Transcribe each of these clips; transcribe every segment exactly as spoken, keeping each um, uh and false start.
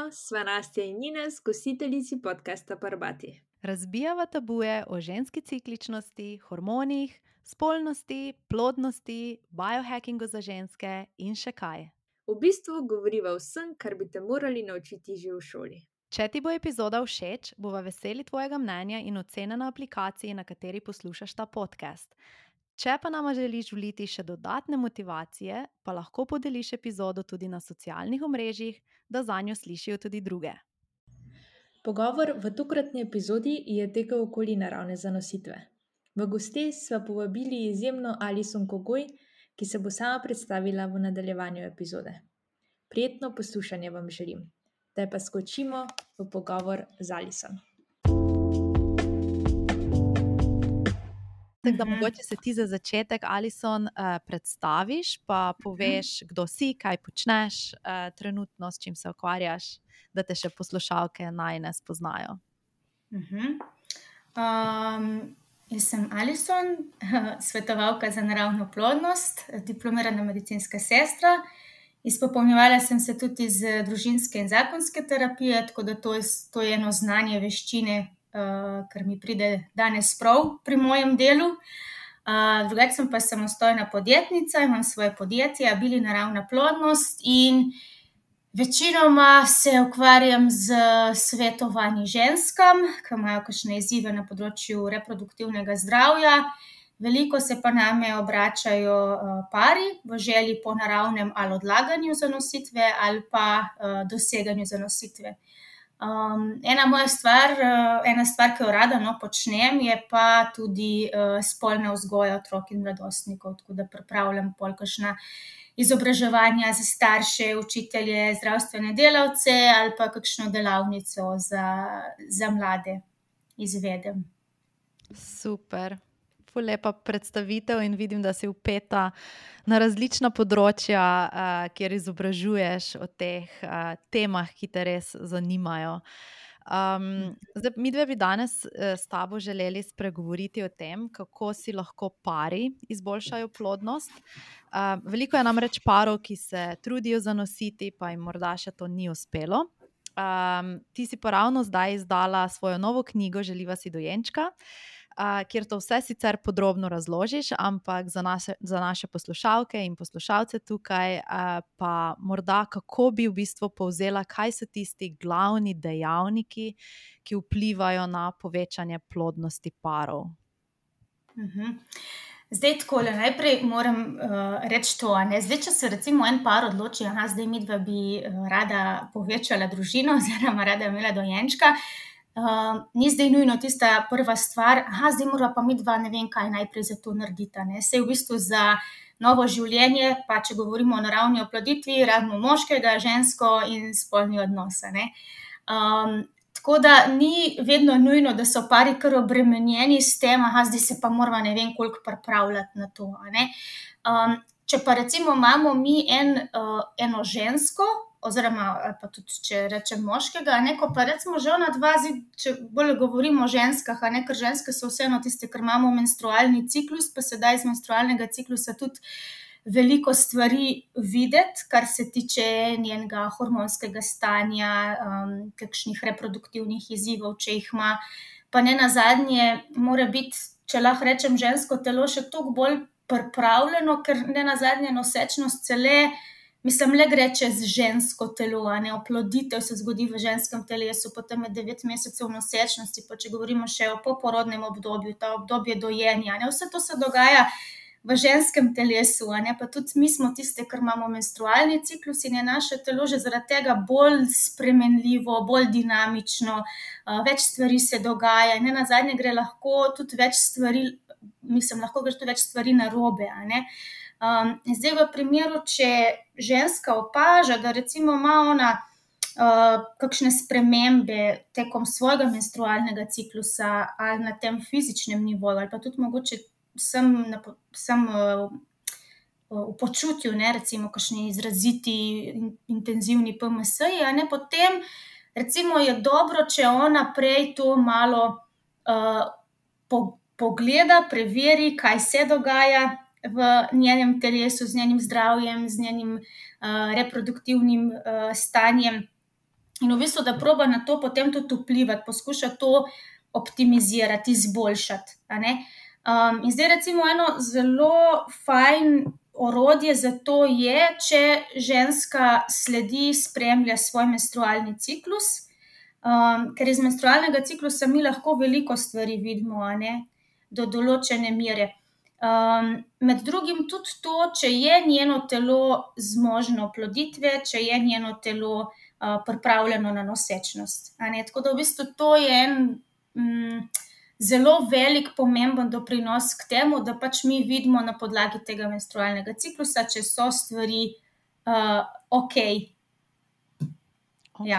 Živijo, sva Nastja in Ines, gostiteljici podcasta Parbati. Razbijava tabuje o ženski cikličnosti, hormonih, spolnosti, plodnosti, biohackingu za ženske in še kaj. V bistvu govoriva o vsem, kar bi te morali naučiti že v šoli. Če ti bo epizoda všeč, bova veseli tvojega mnenja in ocene na aplikaciji, na kateri poslušaš ta podcast. Če pa nama želiš vliti še dodatne motivacije, pa lahko podeliš epizodo tudi na socialnih omrežjih, da zanjo slišijo tudi druge. Pogovor v tokratni epizodi je tekel okoli naravne zanositve. V goste sva povabili izjemno Alison Kogoj, ki se bo sama predstavila v nadaljevanju epizode. Prijetno poslušanje vam želim. Zdaj pa skočimo v pogovor z Alison. Tako da mogoče se ti za začetek, Alison, uh, predstaviš, pa poveš, kdo si, kaj počneš uh, trenutno, s čim se ukvarjaš, da te še poslušalke naj ne spoznajo. Uh-huh. Um, jaz sem Alison, svetovalka za naravno plodnost, diplomirana medicinska sestra. Izpopolnjevala sem se tudi iz družinske in zakonske terapije, tako da to je, to je eno znanje, veščine, Uh, kar mi pride danes prav pri mojem delu. Uh, drugače sem pa samostojna podjetnica, imam svoje podjetje, Abili naravna plodnost in večinoma se ukvarjam z svetovanji ženskam, ki imajo kakšne izzive na področju reproduktivnega zdravja. Veliko se pa name obračajo uh, pari v želji po naravnem ali odlaganju zanositve ali pa uh, doseganju zanositve. Um, ena moja stvar, uh, ena stvar, ki jo rada no, počnem, je pa tudi uh, spolna vzgoja otrok in mladostnikov, tako da pripravljam pol kakšna izobraževanja za starše, učitelje, zdravstvene delavce ali pa kakšno delavnico za, za mlade izvedem. Super. Lepa predstavitev in vidim, da si vpeta na različna področja, uh, kjer izobražuješ o teh uh, temah, ki te res zanimajo. Um, zdaj, mi dve bi danes uh, s tabo želeli spregovoriti o tem, kako si lahko pari izboljšajo plodnost. Uh, veliko je namreč parov, ki se trudijo zanositi, pa jim morda še to ni uspelo. Um, ti si pa ravno zdaj izdala svojo novo knjigo Želiva si dojenčka, Uh, kjer to vse sicer podrobno razložiš, ampak za naše, za naše poslušalke in poslušalce tukaj uh, pa morda kako bi v bistvu povzela, kaj so tisti glavni dejavniki, ki vplivajo na povečanje plodnosti parov. Uh-huh. Zdaj takole, najprej moram uh, reči to, ne? Zdaj, če se recimo en par odloči, aha, zdaj midva bi uh, rada povečala družino oziroma rada imela dojenčka, Uh, ni zdaj nujno tista prva stvar, aha, zdaj mora pa midva ne vem kaj najprej za to naredita. Ne? Sej v bistvu za novo življenje, pa če govorimo o naravni oploditvi, rabimo moškega, žensko in spolni odnos. Um, tako da ni vedno nujno, da so pari kar obremenjeni s tem, aha, zdaj se pa moramo ne vem koliko pripravljati na to. Ne? Um, če pa recimo imamo mi en, uh, eno žensko, oziroma pa tudi, če rečem moškega, ne, ko pa recimo že ona dva, če bolj govorimo o ženskah, ne, ker ženske so vseeno tiste, ker imamo menstrualni ciklus, pa sedaj iz menstrualnega ciklusa tudi veliko stvari videti, kar se tiče njenega hormonskega stanja, um, kakšnih reproduktivnih izzivov, če jih ima, pa ne nazadnje mora biti, če lahko rečem, žensko telo še toliko bolj pripravljeno, ker ne nazadnje nosečnost cele Mislim, le gre čez žensko telo, a ne, oploditev se zgodi v ženskem telesu, potem je devet mesecev nosečnosti, pa če govorimo še o poporodnem obdobju, ta obdobje dojenja, a ne, vse to se dogaja v ženskem telesu, a ne, pa tudi mi smo tiste, ker imamo menstrualni ciklus in je naše telo že zaradi tega bolj spremenljivo, bolj dinamično, več stvari se dogaja in ne nazadnje gre lahko tudi več stvari, mislim, lahko gre tudi več stvari narobe, a ne. Um, zdaj v primeru, če ženska opaža, da recimo ima ona uh, kakšne spremembe tekom svojega menstrualnega ciklusa ali na tem fizičnem nivoju ali pa tudi mogoče sem, na, sem uh, v počutju, ne, recimo kakšni izraziti in, intenzivni P M S-ji, a ne, potem recimo je dobro, če ona prej to malo uh, po, pogleda, preveri, kaj se dogaja v njenem telesu, z njenim zdravjem, z njenim uh, reproduktivnim uh, stanjem in v bistvu, da proba na to potem tudi vplivati, poskuša to optimizirati, izboljšati. A ne? Um, in zdaj recimo eno zelo fajn orodje za to je, če ženska sledi, spremlja svoj menstrualni ciklus, um, ker iz menstrualnega ciklusa mi lahko veliko stvari vidimo, a ne, do določene mere. Um, med drugim tudi to, če je njeno telo zmožno oploditve, če je njeno telo uh, pripravljeno na nosečnost. A ne? Tako da v bistvu to je en mm, zelo velik, pomemben doprinos k temu, da pač mi vidimo na podlagi tega menstrualnega ciklusa, če so stvari uh, ok. Okay. Ja.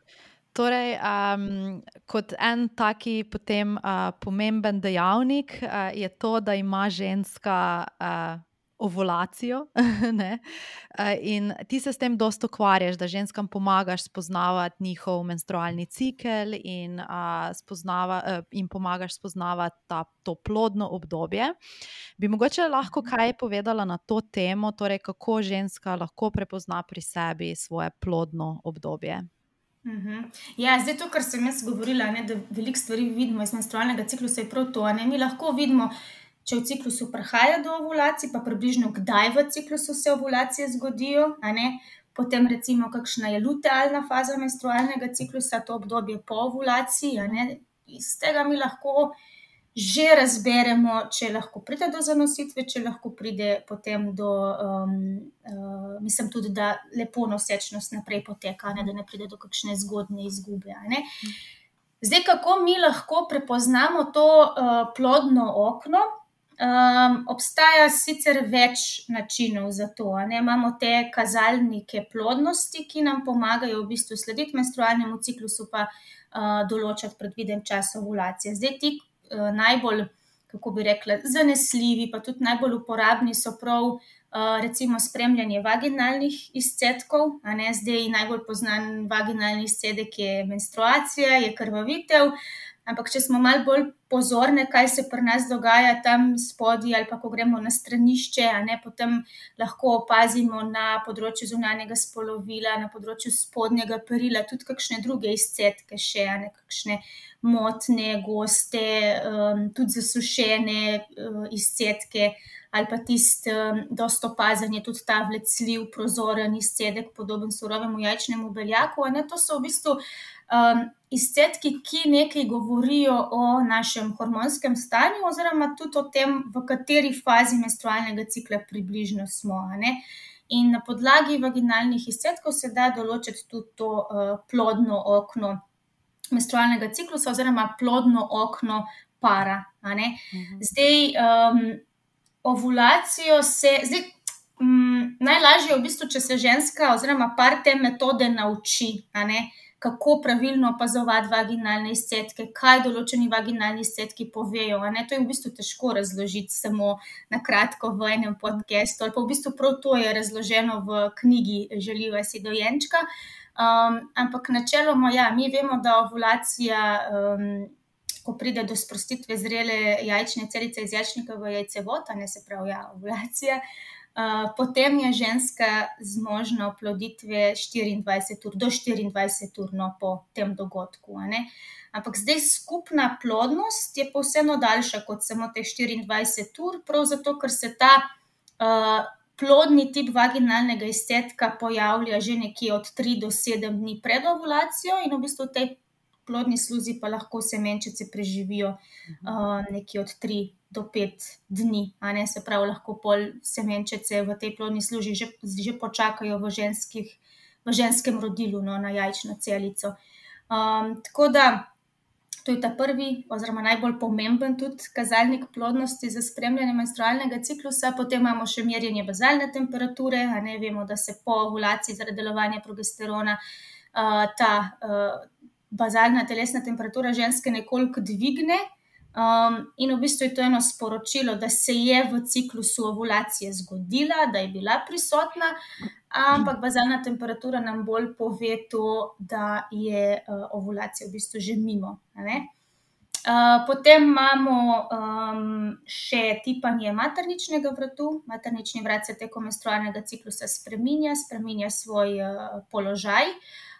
Torej, um, kot en taki potem uh, pomemben dejavnik uh, je to, da ima ženska uh, ovulacijo, ne? Uh, in ti se s tem dosti ukvarjaš, da ženskam pomagaš spoznavati njihov menstrualni cikel in, uh, spoznava, uh, in pomagaš spoznavati ta, to plodno obdobje. Bi mogoče lahko kaj povedala na to temo, torej kako ženska lahko prepozna pri sebi svoje plodno obdobje? Uhum. Ja, zdaj to, kar sem jaz govorila, ne, da veliko stvari vidimo iz menstrualnega ciklusa, je prav to. Ne. Mi lahko vidimo, če v ciklusu prihaja do ovulacij, pa približno kdaj v ciklusu se ovulacije zgodijo, a ne. Potem recimo, kakšna je lutealna faza menstrualnega ciklusa, to obdobje po ovulaciji, a ne. Iz tega mi lahko že razberemo, če lahko pride do zanositve, če lahko pride potem do, um, uh, mislim tudi, da lepo nosečnost naprej poteka, ne, da ne pride do kakšne zgodnje izgube. A ne. Zdaj, kako mi lahko prepoznamo to uh, plodno okno? Um, obstaja sicer več načinov za to. A ne. Imamo te kazalnike plodnosti, ki nam pomagajo v bistvu slediti menstrualnemu ciklusu, pa uh, določati predviden čas ovulacije. Zdaj, ti najbolj, kako bi rekla, zanesljivi, pa tudi najbolj uporabni so prav uh, recimo spremljanje vaginalnih izcedkov. A ne, zdaj najbolj poznan vaginalni izcedek je menstruacija, je krvavitev, ampak če smo malo bolj pozorne, kaj se pri nas dogaja tam spodaj ali pa ko gremo na stranišče, a ne, potem lahko opazimo na področju zunanjega spolovila, na področju spodnjega perila, tudi kakšne druge izcedke še, a ne, kakšne motne, goste, um, tudi zasušene uh, izcedke, ali pa tisti um, dosti opazen je tudi ta vlecljiv, prozoren izcedek, podoben surovemu jajčnemu beljaku. A ne, to so v bistvu um, izcedki, ki nekaj govorijo o našem hormonskem stanju oziroma tudi o tem, v kateri fazi menstrualnega cikla približno smo. A ne. In na podlagi vaginalnih izcedkov se da določiti tudi to uh, plodno okno menstrualnega ciklusa oziroma plodno okno para. A ne. Mhm. Zdaj, um, ovulacijo se, zdaj, um, najlažje je v bistvu, če se ženska oziroma par te metode nauči, a ne, kako pravilno opazovati vaginalne izcedke, kaj določeni vaginalni izcedki povejo. A ne. To je v bistvu težko razložiti samo na kratko v enem podcastu, ali pa v bistvu prav to je razloženo v knjigi Želiva si dojenčka. Um, ampak načeloma, ja, mi vemo, da ovulacija, um, ko pride do sprostitve zrele jajčne celice iz jajčnika v jajcevod, a ne, se pravi, ja, ovulacija, uh, potem je ženska zmožna oploditve štiriindvajset ur, do štiriindvajset ur no, po tem dogodku. A ne. Ampak zdaj skupna plodnost je povsem daljša kot samo teh štiriindvajset ur, prav zato, ker se ta uh, plodni tip vaginalnega izcedka pojavlja že nekje od tri do sedem dni pred ovulacijo in v bistvu v tej plodni sluzi pa lahko semenčice preživijo uh, nekje od tri do pet dni. A ne, se pravi, lahko pol semenčice v tej plodni služi že, že počakajo v, ženskih, v ženskem rodilu, no, na jajčno celico. Um, tako da to je ta prvi oziroma najbolj pomemben tudi kazalnik plodnosti za spremljanje menstrualnega ciklusa. Potem imamo še merjenje bazalne temperature. A ne, vemo, da se po ovulaciji zaradi delovanja progesterona uh, ta uh, bazalna telesna temperatura ženske nekoliko dvigne. Um, in v bistvu je to eno sporočilo, da se je v ciklusu ovulacije zgodila, da je bila prisotna, ampak bazalna temperatura nam bolj pove to, da je uh, ovulacija v bistvu že mimo. A ne? Uh, potem imamo um, še tipanje materničnega vratu. Maternični vrat se tekom menstrualnega ciklusa spreminja, spreminja svoj uh, položaj.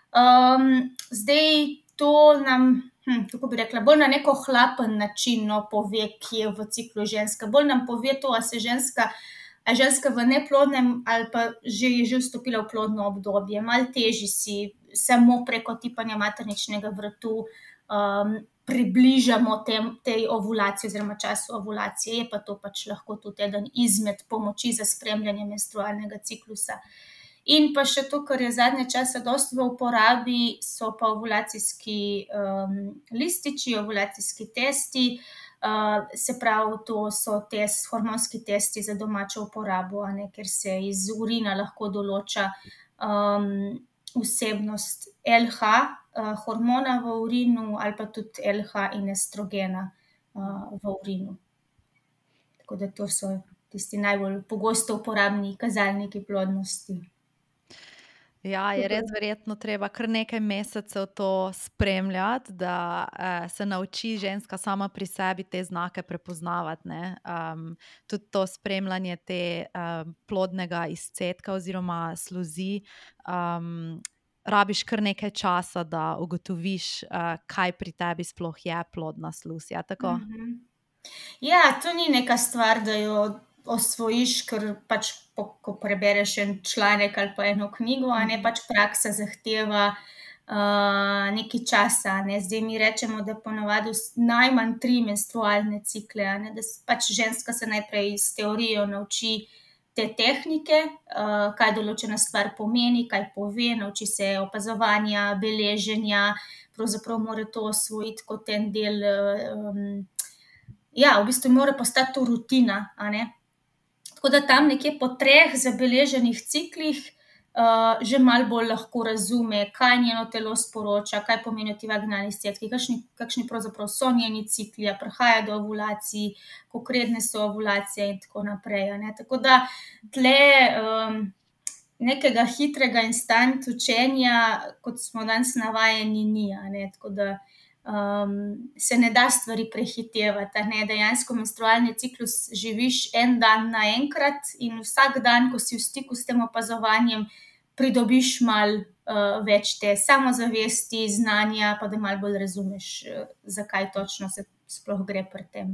Um, zdaj to nam, hm, kako bi rekla, bolj na neko hlapen način no, pove, kje je v ciklu ženska. Bolj nam pove to, a se ženska, a ženska v neplodnem ali pa že je že vstopila v plodno obdobje. Mal teži si samo preko tipanja materničnega vratu um, približamo tem, tej ovulaciji oziroma času ovulacije. Je pa to pač lahko tudi eden izmed pomoči za spremljanje menstrualnega ciklusa. In pa še to, kar je zadnje časa dosti v uporabi, so pa ovulacijski um, lističi, ovulacijski testi. Uh, se pravi, to so test, hormonski testi za domačo uporabo, a ne, ker se iz urina lahko določa um, vsebnost L H uh, hormona v urinu ali pa tudi L H in estrogena uh, v urinu. Tako da to so tisti najbolj pogosto uporabni kazalniki plodnosti. Ja, je res verjetno treba kar nekaj mesecev to spremljati, da eh, se nauči ženska sama pri sebi te znake prepoznavati. Ne? Um, tudi to spremljanje te um, plodnega izcedka oziroma sluzi. Um, rabiš kar nekaj časa, da ugotoviš, uh, kaj pri tebi sploh je plodna sluz. Ja, tako? Mhm. Ja, to ni neka stvar, da jo osvojiš, ker pač po, ko prebereš en članek ali pa eno knjigo, a ne, pač praksa zahteva uh, nekaj časa. Ne. Zdaj mi rečemo, da ponavadi vs- najmanj tri menstrualne cikle, a ne, da s- pač ženska se najprej s teorijo nauči te tehnike, uh, kaj določena stvar pomeni, kaj pove, nauči se opazovanja, beleženja, pravzaprav mora to osvojiti kot en del, uh, um, ja, v bistvu mora postati to rutina, a ne. Tako da tam nekje po treh zabeleženih ciklih uh, že malo bolj lahko razume, kaj njeno telo sporoča, kaj pomenijo ti vaginalni izcedki, kakšni, kakšni pravzaprav so njeni cikli, a prihaja do ovulacij, koliko redne so ovulacije in tako naprej. A ne. Tako da tle um, nekega hitrega instant učenja, kot smo danes navajeni, ni. A ne. Tako da um, se ne da stvari prehitevati. a Ne? Dejansko menstrualni ciklus živiš en dan naenkrat in vsak dan, ko si v stiku s tem opazovanjem, pridobiš malo uh, več te samozavesti, znanja, pa da malo bolj razumeš, uh, zakaj točno se sploh gre pri tem.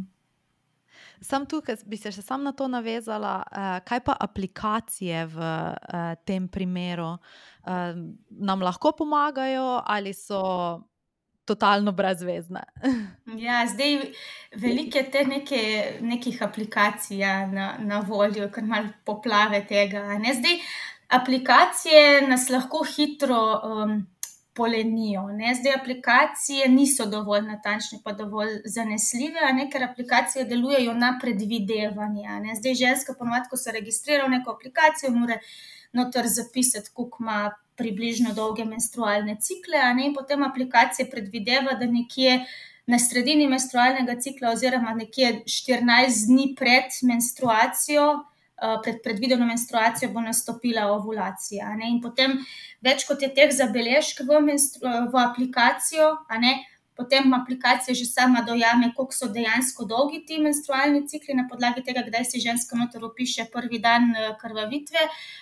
Sam tukaj bi se še sam na to navezala, uh, kaj pa aplikacije v uh, tem primeru uh, nam lahko pomagajo ali so totalno brezvezne? Ja, zdaj veliko je te neke, nekih aplikacij ja, na, na voljo, kar malo poplave tega. a Ne? Zdaj, aplikacije nas lahko hitro um, polenijo. Ne? Zdaj, aplikacije niso dovolj natančne, pa dovolj zanesljive, a ne? Ker aplikacije delujejo na predvidevanje. a Ne? Zdaj, ženska ponovadi, ko se registrira v neko aplikacijo, mora noter zapisati, koliko ima približno dolge menstrualne cikle, a ne, in potem aplikacija predvideva, da nekje na sredini menstrualnega cikla oziroma nekje štirinajst dni pred menstruacijo, uh, pred predvideno menstruacijo bo nastopila ovulacija, a ne, in potem več kot je teh zabeležk v, menstru, v aplikacijo, a ne, potem aplikacija že sama dojame, koliko so dejansko dolgi ti menstrualni cikli, na podlagi tega, kdaj si ženska noter opiše prvi dan eh, krvavitve.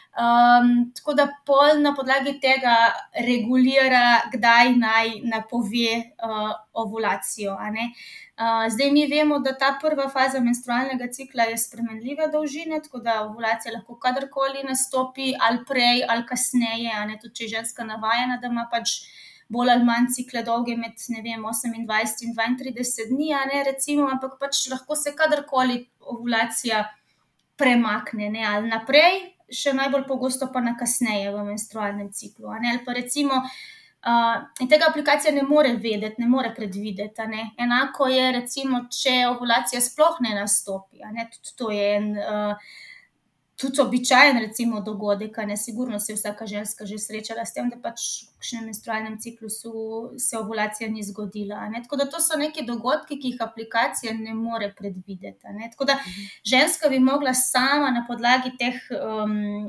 Um, tako da pol na podlagi tega regulira, kdaj naj napove uh, ovulacijo. A ne? Uh, zdaj mi vemo, da ta prva faza menstrualnega cikla je spremenljive dolžine, tako da ovulacija lahko kadarkoli nastopi, ali prej ali kasneje, a ne, tudi če je ženska navajena, da ima pač bolj ali manj cikle dolge med, ne vem, osemindvajset in dvaintrideset dni, a ne, recimo, ampak pač lahko se kadarkoli ovulacija premakne, ne, ali naprej, še najbolj pogosto pa na kasneje v menstrualnem ciklu, a ne, ali pa recimo, uh, in tega aplikacija ne more vedeti, ne more predvideti, a ne, enako je recimo, če ovulacija sploh ne nastopi, a ne, tudi to je en, uh, tudi običajen recimo dogodek, a ne, sigurno se je vsaka ženska že srečala s tem, da pač v kakšnem menstrualnem ciklusu se ovulacija ni zgodila, a ne, tako da to so neki dogodki, ki jih aplikacija ne more predvideti, a ne, tako da ženska bi mogla sama na podlagi teh, um,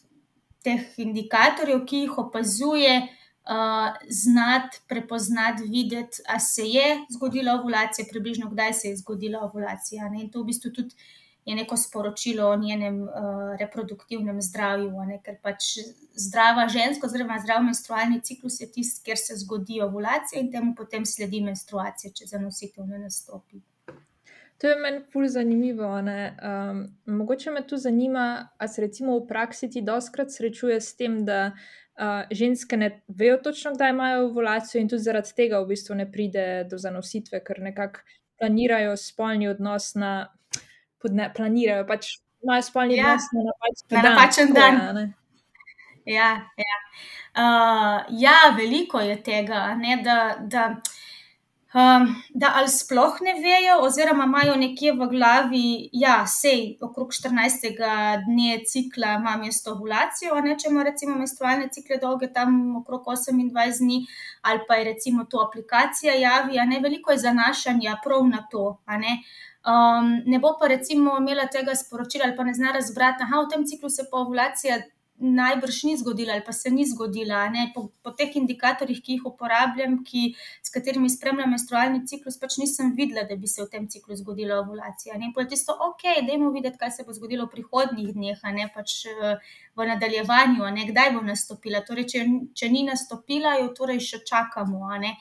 teh indikatorjev, ki jih opazuje, uh, znati, prepoznati, videti, a se je zgodila ovulacija, približno kdaj se je zgodila ovulacija, a ne, in to v bistvu tudi je neko sporočilo o njenem uh, reproduktivnem zdravju, ne? Ker pač zdrava ženska oziroma zdrav menstrualni ciklus je tisti, kjer se zgodi ovulacija in temu potem sledi menstruacija, če zanositev ne nastopi. To je meni ful zanimivo, ne. Um, mogoče me tu zanima, a se recimo v praksi ti dostikrat srečuje s tem, da uh, ženske ne vejo točno, kdaj imajo ovulacijo in tudi zaradi tega v bistvu ne pride do zanositve, ker nekako planirajo spolni odnos na, pod ne, planirajo, pač imajo spolni Ja, odnos na napačen na dan. napačen tako je, dan. a ne. Ja, ja. Uh, ja, veliko je tega, ne, da, da, um, da ali sploh ne vejo, oziroma imajo nekje v glavi, ja, sej okrog štirinajstega dne cikla ima mesto ovulacijo, ne, če ima recimo menstrualne cikle dolge tam okrog osemindvajset dni, ali pa je recimo to aplikacija javi, a ne, veliko je zanašanja prav na to, a ne. Um, ne bo pa recimo imela tega sporočila ali pa ne zna razbrati, aha, v tem ciklu se pa ovulacija najbrž ni zgodila ali pa se ni zgodila, ne, po, po teh indikatorjih, ki jih uporabljam, ki, s katerimi spremljam menstrualni ciklus, pač nisem videla, da bi se v tem ciklu zgodila ovulacija, ne, pa je tisto, ok, dajmo videti, kaj se bo zgodilo v prihodnjih dneh, a ne, pač v nadaljevanju, a ne, kdaj bo nastopila, torej, če, če ni nastopila, jo torej še čakamo, a ne.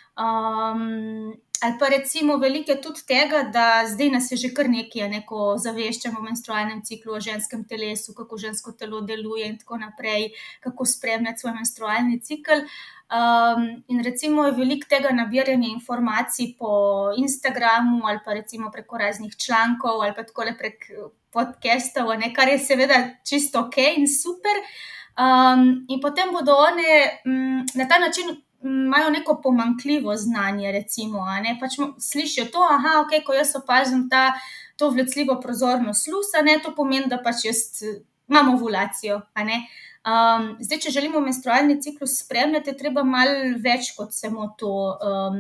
Um, ali pa recimo veliko je tudi tega, da zdaj nas je že kar nekaj, ne, ko zaveščamo o menstrualnem ciklu, o ženskem telesu, kako žensko telo deluje in tako naprej, kako spremljati svoj menstrualni cikel. Um, in recimo je veliko tega nabiranja informacij po Instagramu ali pa recimo preko raznih člankov ali pa takole prek podcastov, ne, kar je seveda čisto ok in super. Um, in potem bodo one um, na ta način imajo neko pomanjkljivo znanje, recimo, a ne, pač slišijo to, aha, ok, ko jaz opazim ta, to vlecljivo prozorno sluz, a ne, to pomeni, da pač jaz imam ovulacijo, a ne. Um, zdaj, če želimo menstrualni ciklus spremljati, je treba malo več kot samo to um,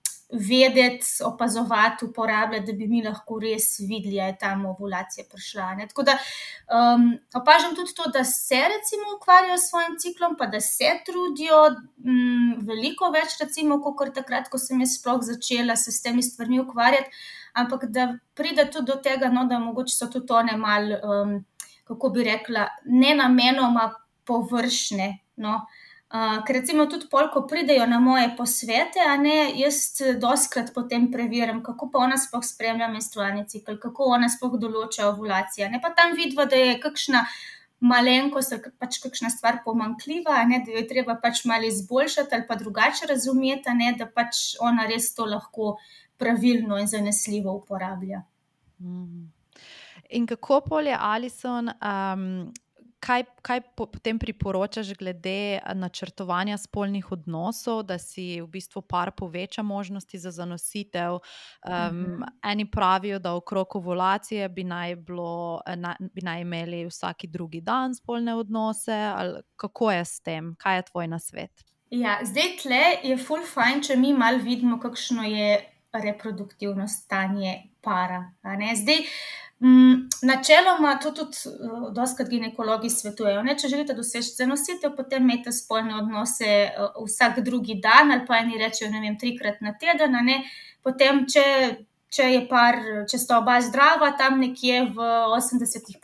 vedeti, opazovati, uporabljati, da bi mi lahko res videli, a je tam ovulacija prišla, ne. Tako da um, opažam tudi to, da se recimo ukvarjajo s svojim ciklom, pa da se trudijo um, veliko več, recimo, kakor takrat, ko sem jaz sploh začela se s temi stvarmi ukvarjati, ampak da pride tudi do tega, no, da mogoče so tudi one malo, um, kako bi rekla, nenamenoma površne, no. Uh, ker recimo tudi pol, ko pridejo na moje posvete, a ne, jaz dostikrat potem preverim, kako pa ona sploh spremlja menstrualni cikel, kako ona sploh določa ovulacijo, ne, pa tam vidiva, da je kakšna malenkost ali pač kakšna stvar pomanjkljiva, a ne, da jo je treba pač malo izboljšati ali pa drugače razumeti, a ne, da pač ona res to lahko pravilno in zanesljivo uporablja. Mm. In kako pol je, Alison, um, Kaj, kaj potem priporočaš glede načrtovanja spolnih odnosov, da si v bistvu par poveča možnosti za zanositev? Um, mm-hmm. Eni pravijo, da okrog ovulacije bi naj, bilo, na, bi naj imeli vsaki drugi dan spolne odnose, ali kako je s tem? Kaj je tvoj nasvet? Ja, zdaj tle je ful fajn, če mi malo vidimo, kakšno je reproduktivno stanje para, a ne? Zdaj, Mm, načeloma to tudi uh, dostikrat ginekologi svetujejo, ne, če želite doseči zanositev, potem imejte spolne odnose uh, vsak drugi dan ali pa eni rečejo, ne vem, trikrat na teden, ne, potem, če, če je par, če sta oba zdrava, tam nekje v osemdesetih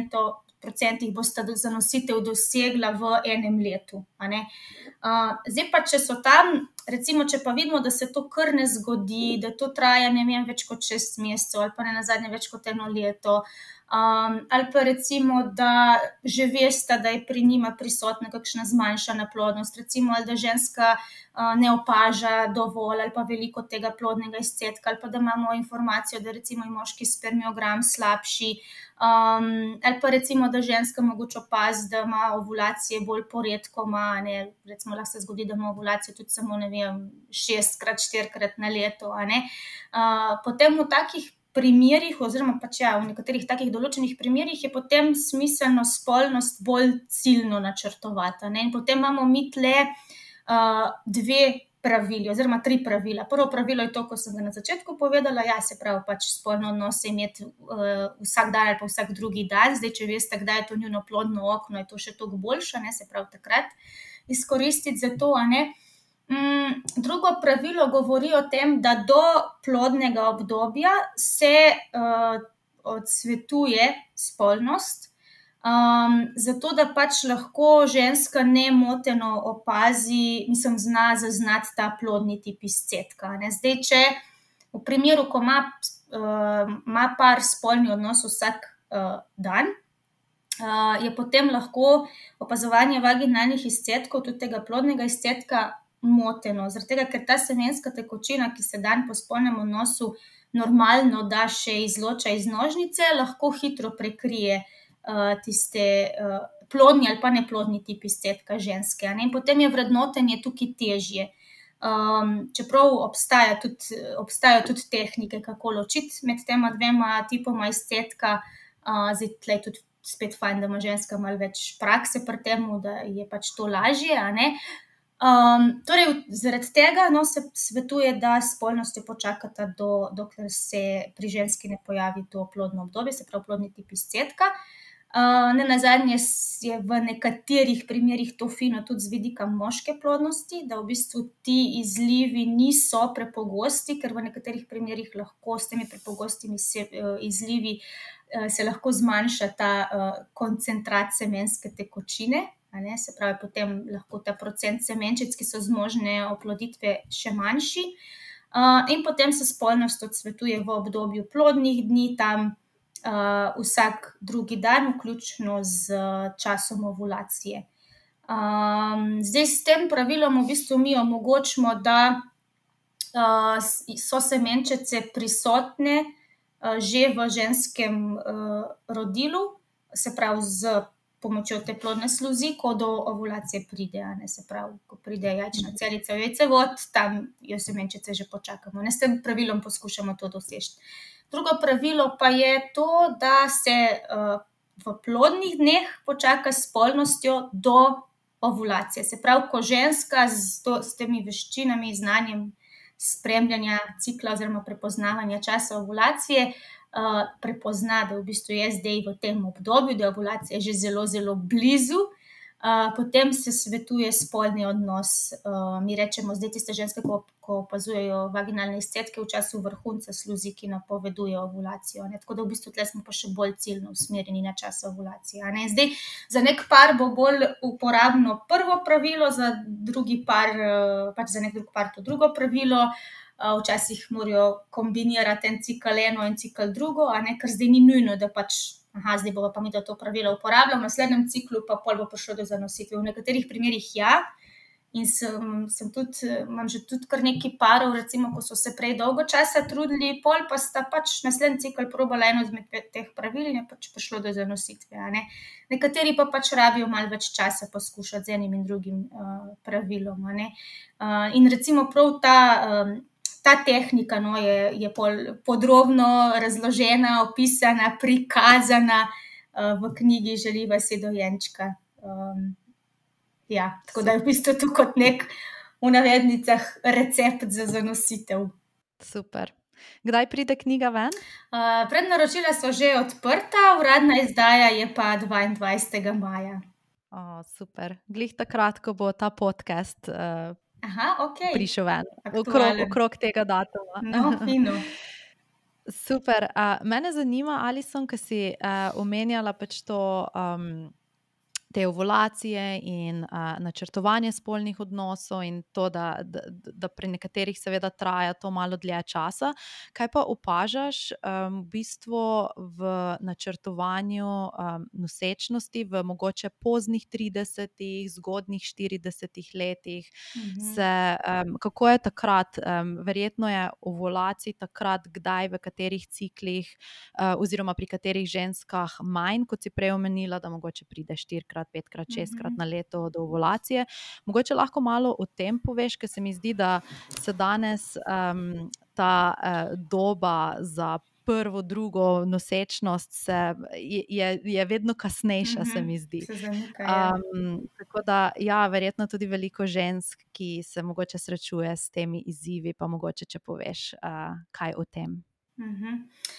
procentih bosta zanositev dosegla v enem letu, a ne. Uh, zdaj pa, če so tam, recimo, če pa vidimo, da se to kar ne zgodi, da to traja, ne vem, več kot šest mesecev ali pa ne nazadnje več kot eno leto, um, ali pa recimo, da že veste, da je pri njima prisotna kakšna zmanjšana plodnost, recimo, ali da ženska uh, ne opaža dovolj ali pa veliko tega plodnega izcedka, ali pa da imamo informacijo, da recimo je moški spermiogram slabši, um, ali pa recimo, da ženska mogoče opazi, da ima ovulacije bolj poredko, ima, ne, recimo, lahko se zgodi, da ima ovulacijo tudi samo, ne vem, šestkrat, štirikrat na leto, a ne. Uh, potem v takih primerih, oziroma pač ja, v nekaterih takih določenih primerih je potem smiselno spolnost bolj ciljno načrtovati, ne. In potem imamo mi tle uh, dve pravili, oziroma tri pravila. Prvo pravilo je to, ko sem ga na začetku povedala, ja, se pravi, pač spolne odnose imeti uh, vsak dan ali pa vsak drugi dan. Zdaj, če veste, kdaj je to njuno plodno okno, je to še toliko boljše, ne, se pravi, takrat izkoristiti za to, a ne. Mm, drugo pravilo govori o tem, da do plodnega obdobja se uh, odsvetuje spolnost, um, zato da pač lahko ženska nemoteno opazi, mislim, zna zaznati ta plodni tip izcedka. Ne? Zdaj, če v primeru, ko ima, uh, ima par spolni odnos vsak uh, dan, Uh, je potem lahko opazovanje vaginalnih izcedkov, tudi tega plodnega izcedka, moteno. Zaradi tega, ker ta semenska tekočina, ki se dan po spolnem odnosu normalno da še izloča iz nožnice, lahko hitro prekrije uh, tiste uh, plodni ali pa neplodni tip izcedka ženske. Ne? In potem je vrednotenje tukaj težje. Um, čeprav obstaja tudi, obstajajo tudi tehnike, kako ločiti med tema dvema tipoma izcedka, uh, zdaj tlej tudi spet fajn, da ima ženska malo več prakse pri temu, da je pač to lažje, a ne. Um, torej, zaradi tega no, se svetuje, da s spolnostjo počakata, do, dokler se pri ženski ne pojavi to plodno obdobje, se pravi plodni tip izcedka. Uh, ne nazadnje je v nekaterih primerih to fino tudi z vidika moške plodnosti, da v bistvu ti izlivi niso prepogosti, ker v nekaterih primerih lahko s temi prepogostimi se, uh, izlivi se lahko zmanjša ta uh, koncentrat semenske tekočine, a ne? Se pravi, potem lahko ta procent semenčic, ki so zmožne oploditve, še manjši. Uh, in potem se spolnost odsvetuje v obdobju plodnih dni, tam uh, vsak drugi dan, vključno z časom ovulacije. Um, zdaj s tem pravilom v bistvu mi omogočimo, da uh, so semenčice prisotne že v ženskem uh, rodilu, se pravi z pomočjo te plodne sluzi, ko do ovulacije pride, a ne, se pravi, ko pride jajčna celica v jajcevod, tam jo semenčice že počakamo. Ne, s tem pravilom poskušamo to doseči. Drugo pravilo pa je to, da se uh, v plodnih dneh počaka s spolnostjo do ovulacije. Se pravi, ko ženska z, to, s temi veščinami, znanjem spremljanja cikla oziroma prepoznavanja časa ovulacije, uh, prepozna, da v bistvu je zdaj v tem obdobju, da je ovulacija že zelo, zelo blizu, uh, potem se svetuje spolni odnos. Uh, mi rečemo zdaj tiste ženske, ko, ko opazujejo vaginalne izcedke v času vrhunca sluzi, ki napoveduje ovulacijo. Ne? Tako da v bistvu tle smo pa še bolj ciljno usmerjeni na čas ovulacije. Ne? Zdaj, za nek par bo bolj uporabno prvo pravilo, za drugi par, pač za nek drug par to drugo pravilo. Včasih morajo kombinirati en cikl eno in cikl drugo, a ne, ker zdaj ni nujno, da pač, aha, zdaj bo pa mi da to pravilo uporabljam, v naslednjem ciklu pa pol bo prišlo do zanositve. V nekaterih primerih ja, in sem, sem tudi, imam že tudi kar nekaj parov, recimo, ko so se prej dolgo časa trudili, pol pa sta pač naslednji cikl probala eno izmed teh pravil in je pač prišlo do zanositve, a ne. Nekateri pa pač rabijo malo več časa poskušati z enim in drugim uh, pravilom, a ne. Uh, in recimo prav ta um, Ta tehnika no, je, je pol podrobno razložena, opisana, prikazana uh, v knjigi Želiva si dojenčka. Um, ja, tako da je v bistvu to kot nek, v navednicah, recept za zanositev. Super. Kdaj pride knjiga ven? Uh, prednaročila so že odprta, uradna izdaja je pa dvaindvajsetega maja. O, super. Glih takrat, ko bo ta podcast uh, Aha, okay. prišel ven, okrog, okrog tega datuma. No, fino. Super. Uh, mene zanima, Alison, ki si uh, omenjala pač to, um, te ovulacije in uh, načrtovanje spolnih odnosov in to, da, da, da pri nekaterih seveda traja to malo dlje časa. Kaj pa opažaš um, v bistvu v načrtovanju um, nosečnosti v mogoče poznih tridesetih, zgodnih štiridesetih letih? Mm-hmm. Se, um, kako je takrat? Um, verjetno je ovulacij takrat kdaj, v katerih ciklih uh, oziroma pri katerih ženskah manj, kot si prej omenila, da mogoče pride štirikrat, petkrat, šestkrat na leto do ovulacije. Mogoče lahko malo o tem poveš, ker se mi zdi, da se danes um, ta uh, doba za prvo, drugo nosečnost se, je, je vedno kasnejša, mm-hmm. se mi zdi. Se zamika, ja. um, tako da, ja, verjetno tudi veliko žensk, ki se mogoče srečuje s temi izzivi, pa mogoče, če poveš uh, kaj o tem. Mm-hmm.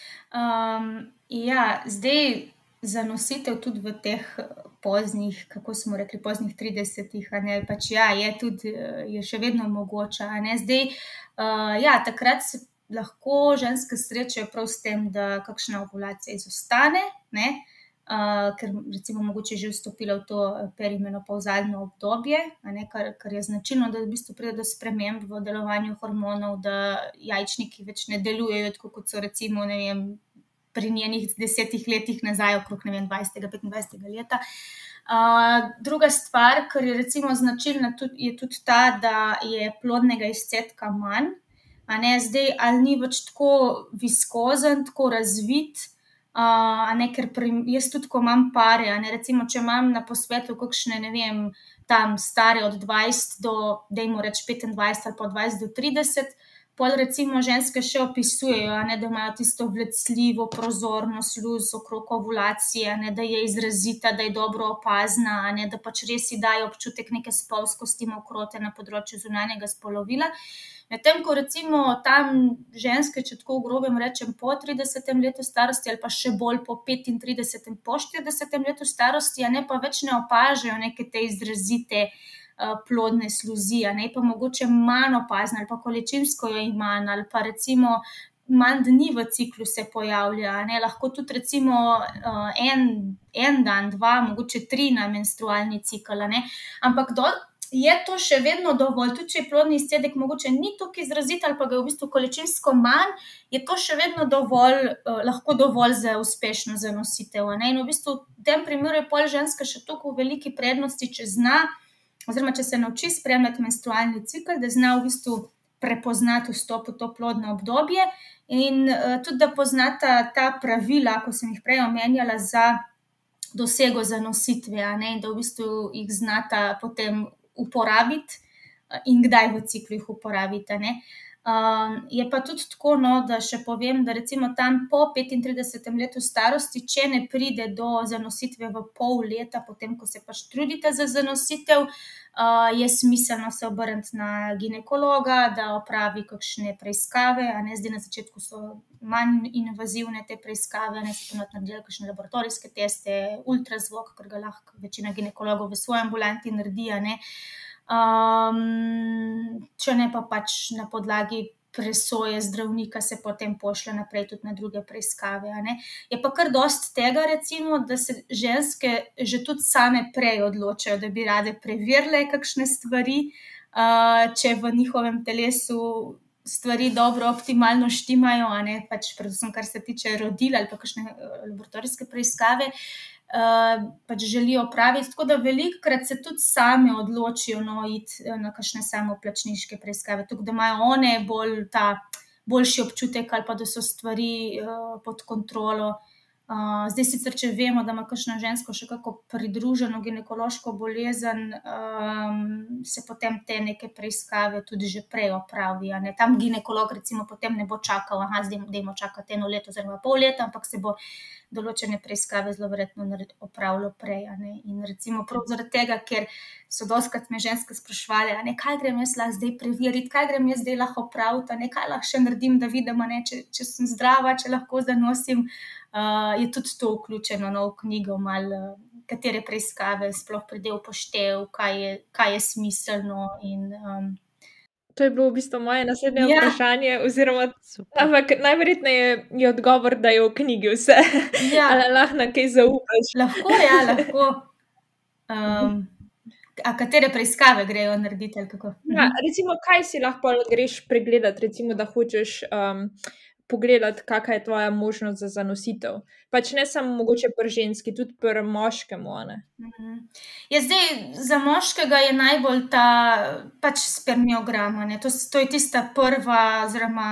Um, ja, zdaj zanositev tudi v teh poznih, kako smo rekli, poznih tridesetih, a ne, pač ja, je tudi, je še vedno mogoča, a ne, zdaj, uh, ja, takrat se lahko ženske srečajo prav s tem, da kakšna ovulacija izostane, ne, uh, ker recimo mogoče že vstopila v to perimenopauzalno obdobje, a ne, kar, kar je značilno, da v bistvu pride do sprememb v delovanju hormonov, da jajčniki več ne delujejo tako, kot so recimo, ne vem, pri njenih desetih letih nazaj, okrog, ne vem, dvajsetega, petindvajsetega leta. Uh, druga stvar, kar je recimo značilna, tudi, je tudi ta, da je plodnega izcedka manj, a ne, zdaj ali ni več tako viskozen, tako razvit, uh, a ne, ker pri, jaz tudi, ko imam pare, a ne, recimo, če imam na posvetu kakšne, ne vem, tam stare od dvajset do, dajmo reči, petindvajset ali pa dvajset do trideset, pol recimo ženske še opisujejo, a ne, da imajo tisto vlecljivo, prozorno sluz okrog ovulacije, a ne, da je izrazita, da je dobro opazna, a ne, da pač res ji daje občutek neke spolskosti, mokrote na področju zunanjega spolovila. Medtem ko recimo tam ženske, če tako v grobem rečem, po tridesetem letu starosti ali pa še bolj po petintridesetem, po štiridesetem letu starosti, a ne, pa več ne opažajo neke te izrazite uh, plodne sluzi, a ne, pa mogoče manj opazne ali pa količinsko jo ima, ali pa recimo manj dni v ciklu se pojavlja, a ne, lahko tudi recimo uh, en, en dan, dva, mogoče tri na menstrualni cikl, a ne, ampak do je to še vedno dovolj, tudi če je plodni izcedek mogoče ni tako izrazit ali pa ga je v bistvu količinsko manj, je to še vedno dovolj, eh, lahko dovolj za uspešno zanositev. Ne? In v bistvu v tem primeru je pol ženska še toliko v veliki prednosti, če zna, oziroma če se nauči spremljati menstrualni cikl, da zna v bistvu prepoznati vstop v to plodno obdobje in eh, tudi, da poznata ta pravila, ko sem jih prej omenjala, za dosego zanositve, a ne? In da v bistvu jih znata potem uporabiti in kdaj v ciklu jih uporabiti. Ne? Um, je pa tudi tako, no, da še povem, da recimo tam po petintridesetem letu starosti, če ne pride do zanositve v pol leta, potem, ko se pač trudite za zanositev, uh, je smiselno se obrniti na ginekologa, da opravi kakšne preiskave, a ne, zdaj na začetku so manj invazivne te preiskave, ne, se ponavadi naredijo kakšne laboratorijske teste, ultrazvok, ker ga lahko večina ginekologov v svoji ambulanti naredi, a ne. Um, če ne pa pač na podlagi presoje zdravnika se potem pošlje naprej tudi na druge preiskave. A ne? Je pa kar dosti tega, recimo, da se ženske že tudi same prej odločajo, da bi rade preverile kakšne stvari, uh, če v njihovem telesu stvari dobro, optimalno štimajo, a ne, pač predvsem kar se tiče rodil ali pa kakšne laboratorijske preiskave, Uh, pač želijo opraviti, tako da velikokrat se tudi same odločijo, no, iti na kakšne samoplačniške preiskave, tako da imajo one bolj ta boljši občutek ali pa da so stvari uh, pod kontrolo. Uh, zdaj sicer, če vemo, da ima kakšno žensko še kako pridruženo ginekološko bolezen, um, se potem te neke preiskave tudi že prej opravi. A ne? Tam ginekolog recimo potem ne bo čakal, aha, zdaj dajmo čakati eno leto oziroma pol leta, ampak se bo določene preiskave zelo verjetno opravilo prej. A ne? In recimo prav zaradi tega, ker so dostikrat me ženske spraševali, a ne, kaj grem jaz lahko zdaj preveriti, kaj grem jaz zdaj lahko opraviti, a ne, kaj lahko še naredim, da vidim, a ne, če, če sem zdrava, če lahko zanosim. Uh, je tudi to vključeno, no, v knjigo, malo, katere preiskave sploh pride v poštev, kaj je, kaj je smiselno. In, um... To je bilo v bistvu moje naslednje Ja. vprašanje, oziroma, ampak najverjetneje je odgovor, da je v knjigi vse. Ja. Ali lahko na kaj zaupaš? Lahko, ja, lahko. Um, a katere preiskave grejo narediti ali kako? Ja, recimo, kaj si lahko greš pregledati, recimo, da hočeš um, pogledati, kakšna je tvoja možnost za zanositev. Pač ne samo mogoče pri ženski, tudi pri moškemu, a ne? Mhm. Ja, zdaj, za moškega je najbolj ta pač spermiogram, a ne. To, to je tista prva, oziroma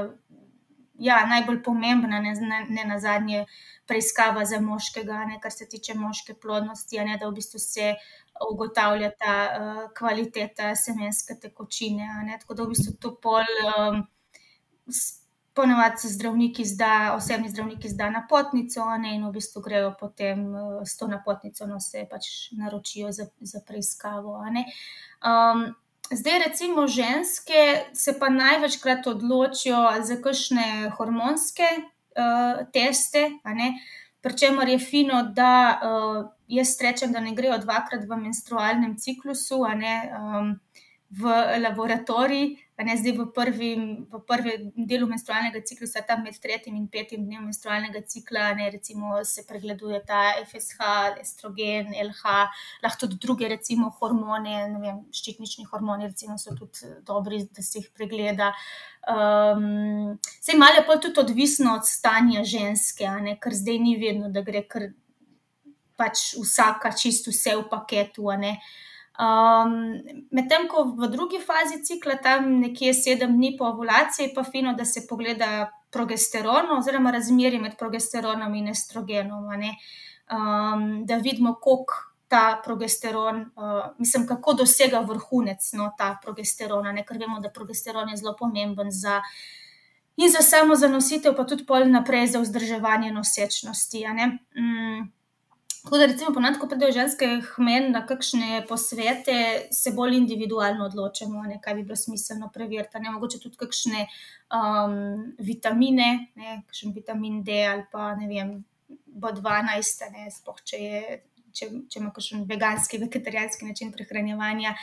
ja, najbolj pomembna, ne, ne, ne nazadnje, preiskava za moškega, a ne, kar se tiče moške plodnosti, a ne, da v bistvu se ugotavlja ta uh, kvaliteta semenske tekočine, a ne. Tako da v bistvu to pol um, ponavadi se zdravnik izda, osebni zdravnik izda napotnico, a ne, in v bistvu grejo potem uh, s to napotnico, no, se pač naročijo za, za preiskavo, a ne. Um, zdaj recimo ženske se pa največkrat odločijo za kakšne hormonske uh, teste, a ne, pri čemer je fino, da uh, jaz rečem, da ne grejo dvakrat v menstrualnem ciklusu, a ne, um, v laboratorij, A ne, zdaj v prvem, v prvem delu menstrualnega ciklusa, tam med tretjim in petim dnem menstrualnega cikla, ne, recimo se pregleduje ta F S H, estrogen, L H, lahko tudi druge recimo hormone, ne vem, ščitnični hormoni recimo so tudi dobri, da se jih pregleda. Um, saj malo je pol tudi odvisno od stanja ženske, a ne, ker zdaj ni vedno, da gre kar pač vsaka čisto vse v paketu, a ne. Um, medtem ko v drugi fazi cikla, tam nekje sedem dni po ovulaciji, pa fino, da se pogleda progesteron oziroma razmerje med progesteronom in estrogenom, a ne. Um, da vidimo, koliko ta progesteron, uh, mislim, kako dosega vrhunec, no, ta progesteron, a ne, ker vemo, da progesteron je zelo pomemben za in za samo zanositev, pa tudi pol naprej za vzdrževanje nosečnosti, a ne. Um, Tako da recimo ponavadi, ko pridejo ženske k meni na kakšne posvete, se bolj individualno odločamo, ne, kaj bi bilo smiselno preveriti, ne, mogoče tudi kakšne um, vitamine, ne, kakšen vitamin D ali pa, ne vem, B dvanajst, ne, sploh če je, če, če ima kakšen veganski, vegetarijanski način prehranjevanja.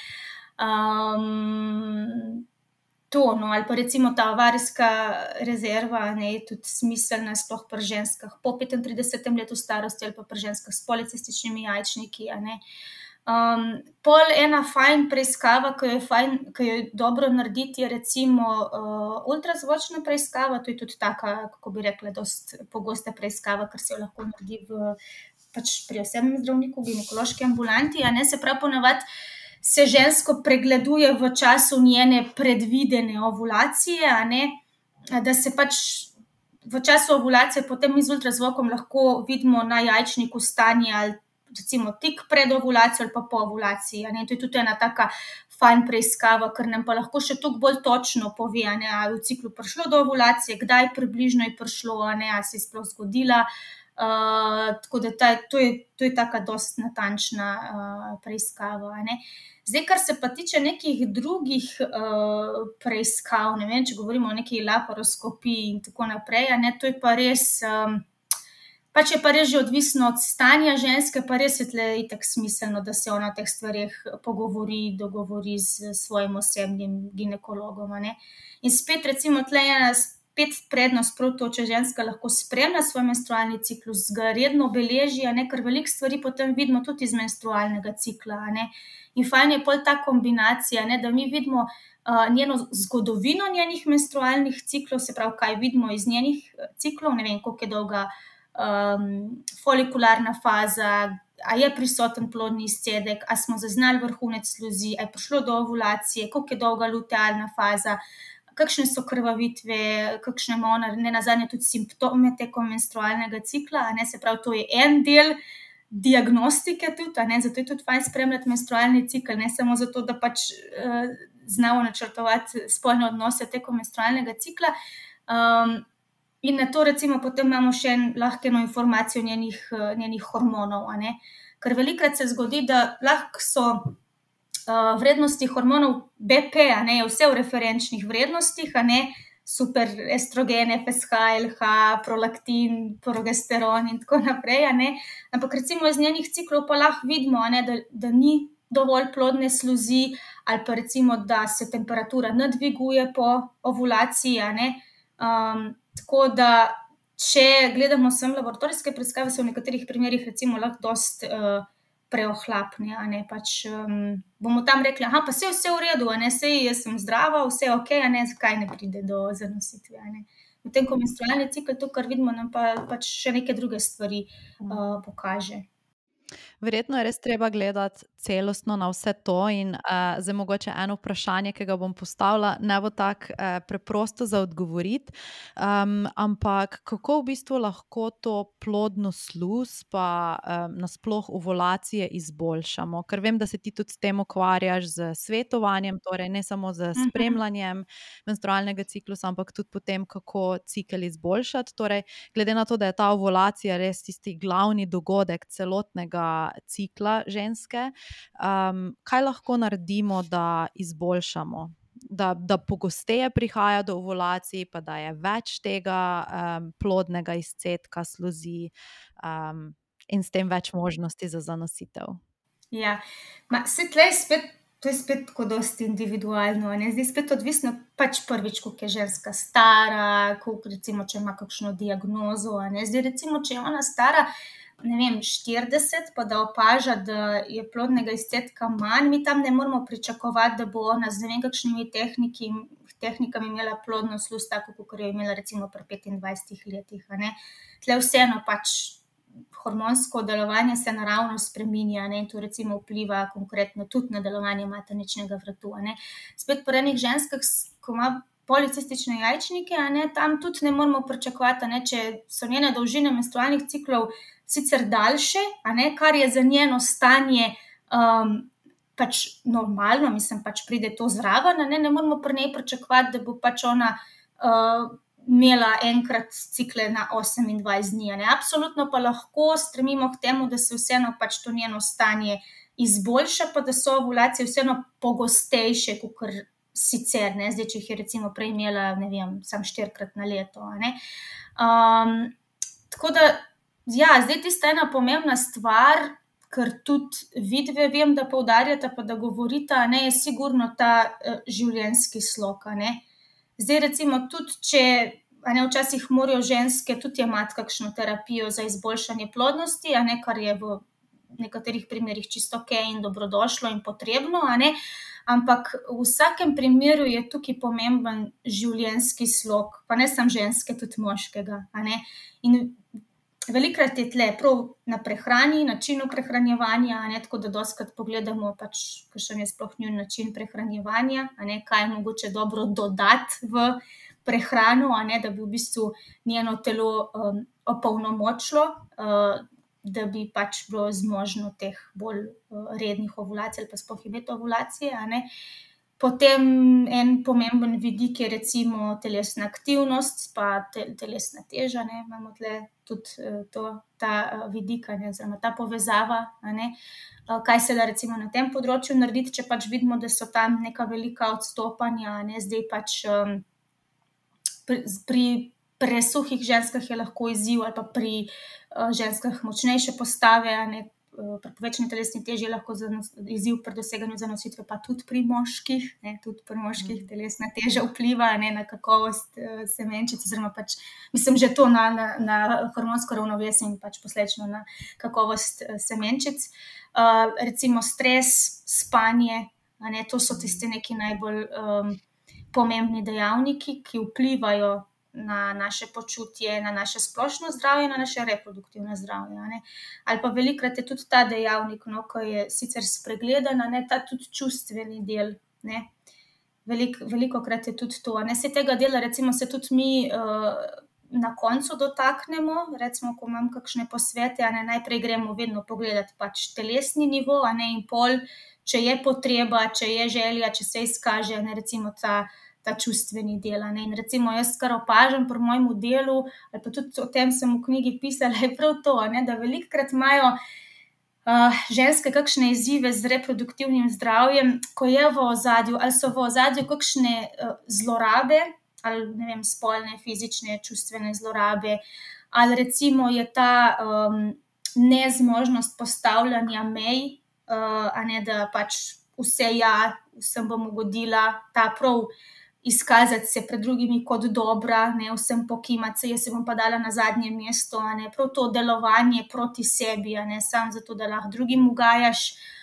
Um, To, no, ali pa recimo ta ovarijska rezerva, ne, je tudi smiselna sploh pri ženskah po petintridesetem letu starosti ali pa pri ženskah s policističnimi jajčniki, a ne. Um, pol ena fajn preiskava, ki jo je fajn, ki jo je dobro narediti, je recimo uh, ultrazvočna preiskava, to je tudi taka, kako bi rekla, dost pogosta preiskava, ker se jo lahko naredi v, pač pri osebnem zdravniku, ginekološki ambulanti, a ne, se pravi ponavadi se žensko pregleduje v času njene predvidene ovulacije, a ne, da se pač v času ovulacije potem mi z ultrazvokom lahko vidimo na jajčniku stanje ali recimo tik pred ovulacijo ali pa po ovulaciji, a ne, to je tudi ena taka fajn preiskava, ker nam pa lahko še toliko bolj točno pove, a ne, ali je v ciklu prišlo do ovulacije, kdaj približno je prišlo, a ne, ali se je sploh zgodila. Uh, tako da ta, to, je, to je taka dost natančna uh, preiskava, a ne. Zdaj, kar se pa tiče nekih drugih uh, preiskav, ne vem, če govorimo o neki laparoskopiji in tako naprej, a ne, to je pa res, um, pač je pa res že odvisno od stanja ženske, pa res je tle itak smiselno, da se ona o teh stvareh pogovori, dogovori z svojim osebnim ginekologom, a ne. In spet recimo tle je ena spet prednost prav to, če ženska lahko spremlja svoj menstrualni ciklus, ga redno beleži, a ne, ker veliko stvari potem vidimo tudi iz menstrualnega cikla, a ne. In fajn je pol ta kombinacija, ne, da mi vidimo uh, njeno zgodovino njenih menstrualnih ciklov, se pravi, kaj vidimo iz njenih ciklov, ne vem, koliko je dolga um, folikularna faza, a je prisoten plodni izcedek, a smo zaznali vrhunec sluzi, a je prišlo do ovulacije, koliko je dolga lutealna faza, kakšne so krvavitve, kakšne ima ona, ne nazadnje tudi simptome tekom menstrualnega cikla, a ne, se pravi, to je en del diagnostike tudi, a ne, zato je tudi fajn spremljati menstrualni cikl, ne samo zato, da pač uh, znamo načrtovati spolne odnose tekom menstrualnega cikla. Um, in na to recimo potem imamo še en, lahko eno informacijo njenih, njenih hormonov, a ne, ker velikrat se zgodi, da lahko so Uh, vrednosti hormonov B P, a ne, vse v referenčnih vrednostih, a ne, super estrogen, F S H, L H, prolaktin, progesteron in tako naprej, a ne, ampak recimo iz njenih ciklov pa lahko vidimo, a ne, da, da ni dovolj plodne sluzi ali pa recimo, da se temperatura nadviguje po ovulaciji, a ne, um, tako da če gledamo sem laboratorijske preiskave, se v nekaterih primerih recimo lahko dost uh, preohlapne, a ne, pač um, bomo tam rekli, aha, pa saj vse v redu, a ne, saj jaz sem zdrava, vse ok, a ne, zakaj ne pride do zanositve, a ne. Medtem ko menstrualni cikel, to, kar vidimo, nam pa pač še neke druge stvari uh, pokaže. Verjetno je res treba gledati celostno na vse to in uh, zdaj mogoče eno vprašanje, ki ga bom postavila, ne bo tako uh, preprosto za odgovoriti, um, ampak kako v bistvu lahko to plodno sluz pa um, nasploh ovulacije izboljšamo, ker vem, da se ti tudi s tem ukvarjaš z svetovanjem, torej ne samo z spremljanjem menstrualnega ciklusa, ampak tudi potem, kako cikel izboljšati, torej glede na to, da je ta ovulacija res tisti glavni dogodek celotnega cikla ženske, um, kaj lahko naredimo, da izboljšamo, da, da pogosteje prihaja do ovulacij, pa da je več tega um, plodnega izcedka sluzi um, in s tem več možnosti za zanositev. Ja, ma, se tlej spet to je spet tako dosti individualno, ne, zdaj spet odvisno pač prvič, koliko je ženska stara, koliko recimo, če ima kakšno diagnozo, ne, zdaj recimo, če je ona stara, ne vem, štirideset, pa da opaža, da je plodnega izcedka manj, mi tam ne moramo pričakovati, da bo ona z ne vem kakšnimi tehniki, tehnikami imela plodno sluz, tako kakor jo je imela recimo pri petindvajsetih letih, a ne. Tle vseeno pač hormonsko delovanje se naravno spreminja, ne, in to recimo vpliva konkretno tudi na delovanje materničnega vratu, a ne. Spet pri enih ženskah, ko ima policistične jajčnike, a ne, tam tudi ne moramo pričakovati, a ne, če so njene dolžine menstrualnih ciklov sicer daljše, a ne, kar je za njeno stanje um, pač normalno, mislim, pač pride to zraven, a ne, ne moramo pri njej pričakovati, da bo pač ona uh, imela enkrat cikle na osemindvajset dni, a ne. Absolutno pa lahko stremimo k temu, da se vseeno pač to njeno stanje izboljša, pa da so ovulacije vseeno pogostejše, kakor sicer, ne, zdaj, če jih je recimo prej imela, ne vem, samo štirikrat na leto, a ne. Um, tako da, ja, zdaj tista ena pomembna stvar, ker tudi vidve vem, da poudarjata, pa da govorita, a ne, je sigurno ta uh, življenjski slog, a ne. Zdaj recimo tudi, če, a ne, včasih morajo ženske tudi imati kakšno terapijo za izboljšanje plodnosti, a ne, kar je v nekaterih primerih čisto ok in dobrodošlo in potrebno, a ne, ampak v vsakem primeru je tukaj pomemben življenjski slog, pa ne samo ženske, tudi moškega, a ne. In velikrat je tle prav na prehrani, načinu prehranjevanja, a ne, tako da dostikrat pogledamo pač, kakšen je sploh njun način prehranjevanja, a ne, kaj je mogoče dobro dodati v prehrano, a ne, da bi v bistvu njeno telo um, opolnomočilo, uh, da bi pač bilo zmožno teh bolj uh, rednih ovulacij ali pa sploh imeti ovulacije, a ne. Potem en pomemben vidik je recimo telesna aktivnost, pa te, telesna teža, ne, imamo tle tudi uh, to, ta uh, vidik, ne, oziroma ta povezava, a ne. Uh, kaj se da recimo na tem področju narediti, če pač vidimo, da so tam neka velika odstopanja, ne, zdaj pač um, pri, pri presuhih ženskah je lahko izziv, ali pa pri uh, ženskah močnejše postave, a ne, pri povečani telesni teži je lahko izziv pri doseganju zanositve, pa tudi pri moških, ne, tudi pri moških telesna teža vpliva, ne, na kakovost uh, semenčic, oziroma pač, mislim, že to na, na, na hormonsko ravnovesje in pač posledično na kakovost uh, semenčic. Uh, recimo stres, spanje, a ne, to so tisti neki najbolj um, pomembni dejavniki, ki vplivajo na naše počutje, na naše splošno zdravje, na naše reproduktivno zdravje, a ne. Ali pa velikrat je tudi ta dejavnik, no, ko je sicer spregledan, a ne, ta tudi čustveni del, ne. Velik, velikokrat je tudi to, a ne, se tega dela recimo se tudi mi uh, na koncu dotaknemo, recimo, ko imam kakšne posvete, a ne, najprej gremo vedno pogledati pač telesni nivo, a ne, in pol, če je potreba, če je želja, če se izkaže, a ne, recimo ta ta čustveni del, ne, in recimo jaz kar opažam pri mojemu delu, ali pa tudi o tem sem v knjigi pisala, je prav to, ne, da velikokrat imajo uh, ženske kakšne izzive z reproduktivnim zdravjem, ko je v ozadju, ali so v ozadju kakšne uh, zlorabe, ali ne vem, spolne, fizične, čustvene zlorabe, ali recimo je ta um, nezmožnost postavljanja mej, uh, a ne, da pač vse ja, vsem bom ugodila, ta prav izkazati se pred drugimi kot dobra, ne, vsem pokimati se, jaz se bom pa dala na zadnje mesto, a ne, prav to delovanje proti sebi, a ne, samo zato, da lahko drugim ugajaš.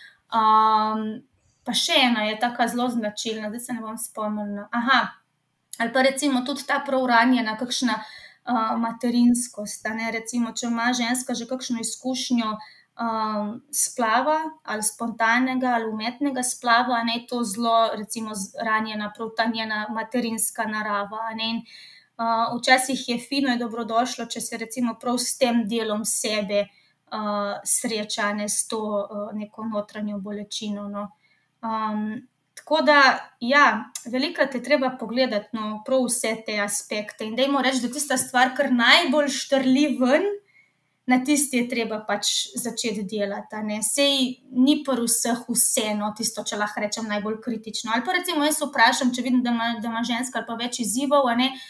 Um, pa še ena je taka zelo značilna, zdaj se ne bom spomnila. Aha, ali pa recimo tudi ta prav ranjena kakšna uh, materinskost, a ne, recimo, če ima ženska že kakšno izkušnjo Um, splava, ali spontanega, ali umetnega splava, ne, to zelo, recimo, ranjena prav ta njena materinska narava, ne, in uh, včasih je fino in dobrodošlo, če se recimo prav s tem delom sebe uh, sreča, ne, s to uh, neko notranjo bolečino, no. Um, tako da, ja, velikokrat je treba pogledati, no, prav vse te aspekte in dajmo reči, da tista stvar, kar najbolj štrli ven, na tisti je treba pač začeti delati, a ne. Sej ni pri vseh vseeno, tisto, če lahko rečem, najbolj kritično. Ali pa recimo jaz vprašam, če vidim, da ima, da ima ženska ali pa več izzivov, a ne,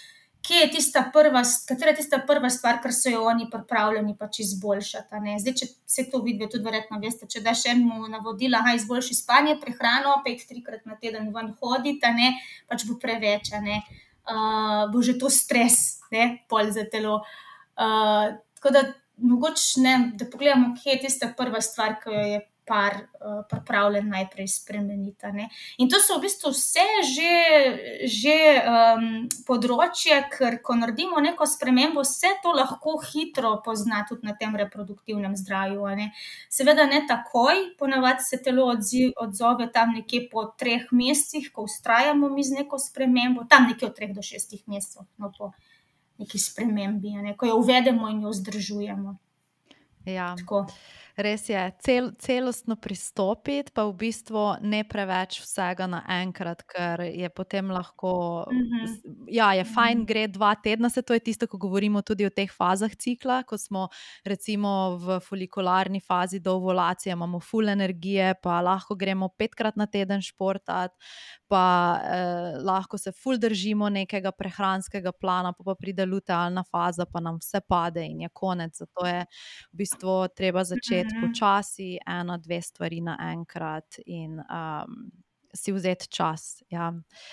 kje je tista prva, katera je tista prva stvar, kar so jo oni pripravljeni pač izboljšati. Ne? Zdaj, če se to vidi, tudi verjetno veste, če daš enemu navodila, aha, izboljši spanje, prehrano, pet, trikrat na teden ven hoditi, ne, pač bo preveč, ne. Uh, bo že to stres, ne, pol za telo. Uh, tako da, mogoče ne, da pogledamo, kje je tista prva stvar, ki jo je par uh, pripravljen najprej spremeniti. Ne? In to so v bistvu vse že, že um, področje, ker ko naredimo neko spremembo, se to lahko hitro pozna tudi na tem reproduktivnem zdravju. Ne? Seveda ne takoj, ponavadi se telo odziv, odzove tam nekje po treh mesecih, ko ustrajamo mi z neko spremembo, tam nekje od treh do šestih mesecev, no, po neki spremembi, ne? Ko jo uvedemo in jo vzdržujemo. Ja. Tako. Res je, cel, celostno pristopiti, pa v bistvu ne preveč vsega naenkrat, ker je potem lahko, Mhm. ja, je fajn, gre dva tedna, se to je tisto, ko govorimo tudi o teh fazah cikla, ko smo recimo v folikularni fazi do ovulacije, imamo ful energije, pa lahko gremo petkrat na teden športati, pa eh, lahko se ful držimo nekega prehranskega plana, pa, pa pride lutealna faza, pa nam vse pade in je konec. Zato je v bistvu treba začeti Mhm. počasi, eno, dve stvari naenkrat in um, si vzeti čas. Ja.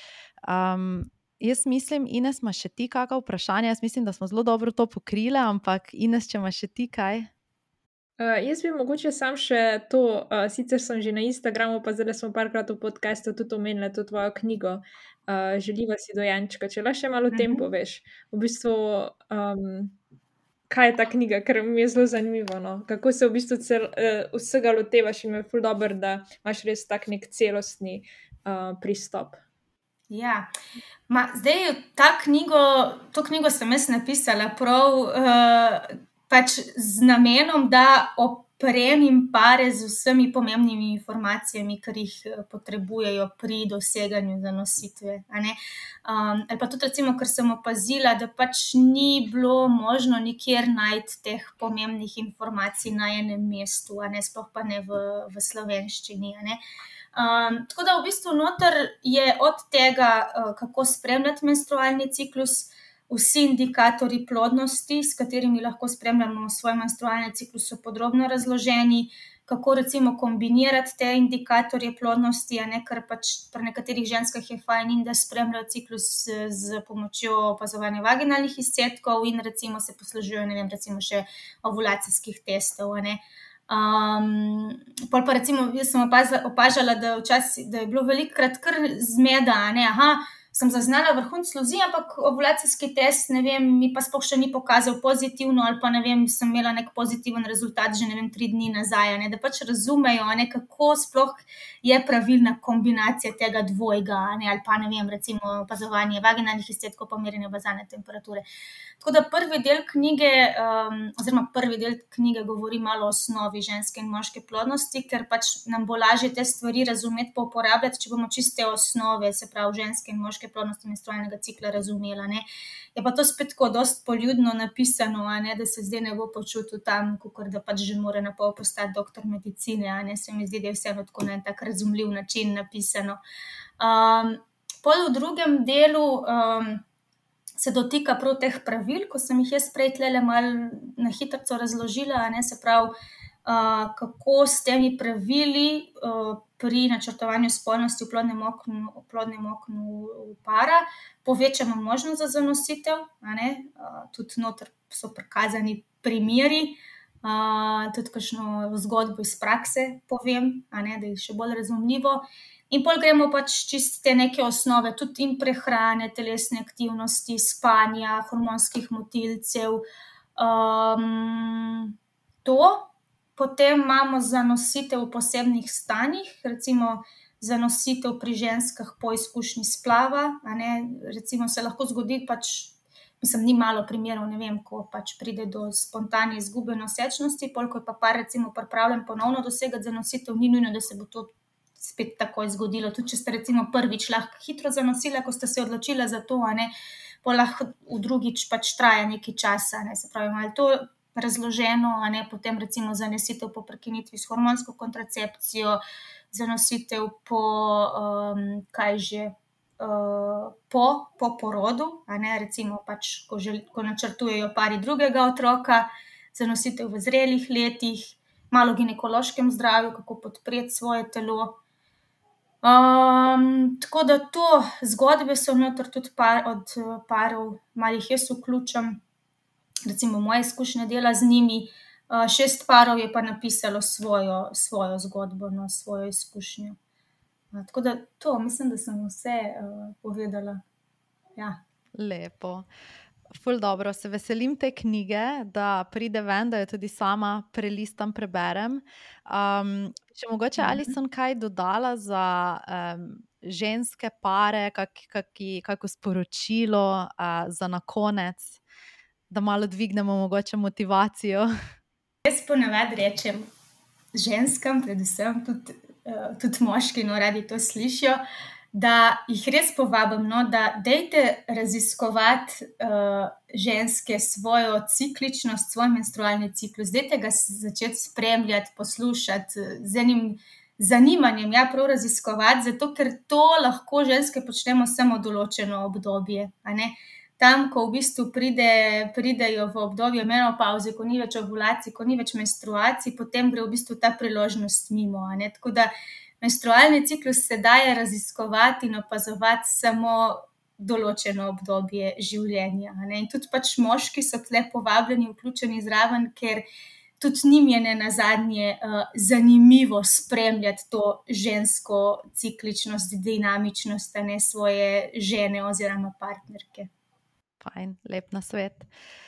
Um, jaz mislim, Ines, imaš še ti kakšno vprašanje? Jaz mislim, da smo zelo dobro to pokrili, ampak Ines, če imaš še ti kaj? Uh, jaz bi mogoče sam še to, uh, sicer sem že na Instagramu, pa zdaj smo parkrat v podcastu tudi omenili to tvojo knjigo, uh, Želiva si dojenčka. Če lahko še malo o tem Mhm. poveš, v bistvu, um, kaj je ta knjiga, ker mi je zelo zanimivo, no? Kako se v bistvu cel, uh, vsega lotevaš in je ful dobro, da imaš res tak nek celostni uh, pristop. Ja, ma, zdaj ta knjigo, to knjigo sem jaz napisala prav uh, pač z namenom, da opremim pare z vsemi pomembnimi informacijami, ki jih potrebujejo pri doseganju zanositve. A ne? Um, ali pa tudi recimo, ker sem opazila, da pač ni bilo možno nikjer najti teh pomembnih informacij na enem mestu, a ne, sploh pa ne v, v slovenščini, a ne. Um, tako da v bistvu noter je od tega, uh, kako spremljati menstrualni ciklus, vsi indikatorji plodnosti, s katerimi lahko spremljamo svoj menstrualni ciklus, so podrobno razloženi, kako recimo kombinirati te indikatorje plodnosti, a ne, ker pač pri nekaterih ženskah je fajn in da spremljajo ciklus z, z pomočjo opazovanja vaginalnih izcedkov in recimo se poslužujejo, ne vem, recimo še ovulacijskih testov, a ne. Um, pol pa recimo, jaz sem opazala, opažala, da, včasih, da je bilo velikokrat kar zmeda, ne, aha, sem zaznala vrhunec sluzi, ampak ovulacijski test, ne vem, mi pa sploh še ni pokazal pozitivno, ali pa ne vem, sem imela nek pozitiven rezultat že, ne vem, tri dni nazaj, ne, da pač razumejo, ne, kako sploh je pravilna kombinacija tega dvojga, ne, ali pa ne vem, recimo opazovanje vaginalnih izcedkov pa merjenje bazalne temperature. Tako da prvi del knjige, um, oziroma prvi del knjige govori malo o osnovi ženske in moške plodnosti, ker pač nam bo lažje te stvari razumeti pa uporabljati, če bomo čiste osnove, se pravi ženske in moške plodnosti menstrualnega cikla razumela, ne. Je pa to spet tako dosti poljudno napisano, a ne, da se zdaj ne bo počutil tam, kakor da pač že mora na pol postati doktor medicine, a ne, se mi zdi, da je vseeno tako na en tak razumljiv način napisano. Um, pol v drugem delu um, se dotika prav teh pravil, ko sem jih jaz prej tlele malo na hitrico razložila, ne, se pravi, uh, kako s temi pravili uh, pri načrtovanju spolnosti v plodnem oknu, v plodnem oknu para povečamo možnost za zanositev, a ne, uh, tudi noter so prikazani primeri, uh, tudi kakšno zgodbo iz prakse povem, a ne, da je še bolj razumljivo. In pol gremo pač čiste neke osnove, tudi in prehrane, telesne aktivnosti, spanja, hormonskih motilcev. Um, to. Potem imamo zanositev v posebnih stanjih, recimo zanositev pri ženskah po izkušnji splava, a ne, recimo se lahko zgodi pač, mislim, ni malo primerov, ne vem, ko pač pride do spontane izgube nosečnosti, pol ko je pa par recimo pripravljen ponovno dosegati zanositev, ni nujno, da se bo to spet takoj zgodilo. Tudi če ste recimo prvič lahko hitro zanosila, ko ste se odločila za to, a ne, pol lahko v drugič pač traja nekaj časa, ne, se pravi, malo to razloženo, a ne, potem recimo zanositev po prekinitvi s hormonsko kontracepcijo, zanositev po, um, kaj že, uh, po, po porodu, a ne, recimo pač, ko, žel, ko načrtujejo pari drugega otroka, zanositev v zrelih letih, malo o ginekološkem zdravju, kako podpreti svoje telo. Um, tako da to zgodbe so noter tudi par, od uh, parov, malo jih jaz vključim, recimo moje izkušnje dela z njimi, uh, šest parov je pa napisalo svojo, svojo zgodbo, no, svojo izkušnjo. Uh, tako da to, mislim, da sem vse uh, povedala. Ja. Lepo. Ful dobro, se veselim te knjige, da pride ven, da jo tudi sama prelistam, preberem. Um, če mogoče Mhm. Alison kaj dodala za um, ženske pare, kak, kaki, kako sporočilo uh, za na konec, da malo dvignemo mogoče motivacijo. Jaz ponavadi rečem ženskam, predvsem tudi, uh, tudi moški, no, radi to slišijo, da jih res povabim, no, da dejte raziskovati uh, ženske svojo cikličnost, svoj menstrualni ciklus, dejte ga s- začeti spremljati, poslušati uh, z enim zanimanjem, ja, prav raziskovati, zato ker to lahko ženske počnemo samo določeno obdobje, a ne. Tam, ko v bistvu pride, pridejo v obdobje menopavze, ko ni več ovulacij, ko ni več menstruacij, potem gre v bistvu ta priložnost mimo, a ne. Tako da menstrualni ciklus se daje raziskovati in opazovati samo določeno obdobje življenja, a ne. In tudi pač moški so tle povabljeni, vključeni zraven, ker tudi njim je ne nazadnje uh, zanimivo spremljati to žensko cikličnost, dinamičnost, a ne, svoje žene oziroma partnerke. Fajn, lep nasvet.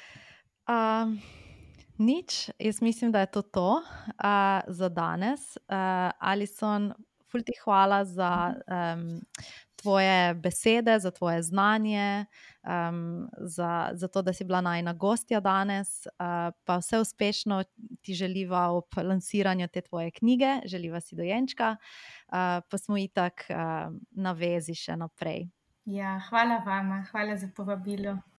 Um, nič, jaz mislim, da je to to uh, za danes. Uh, Alison, ful ti hvala za um, tvoje besede, za tvoje znanje, um, za, za to, da si bila najina gostja danes. Uh, pa vse uspešno ti želiva ob lansiranju te tvoje knjige, želiva si dojenčka, uh, pa smo itak uh, na vezi še naprej. Ja, hvala vama, hvala za povabilo.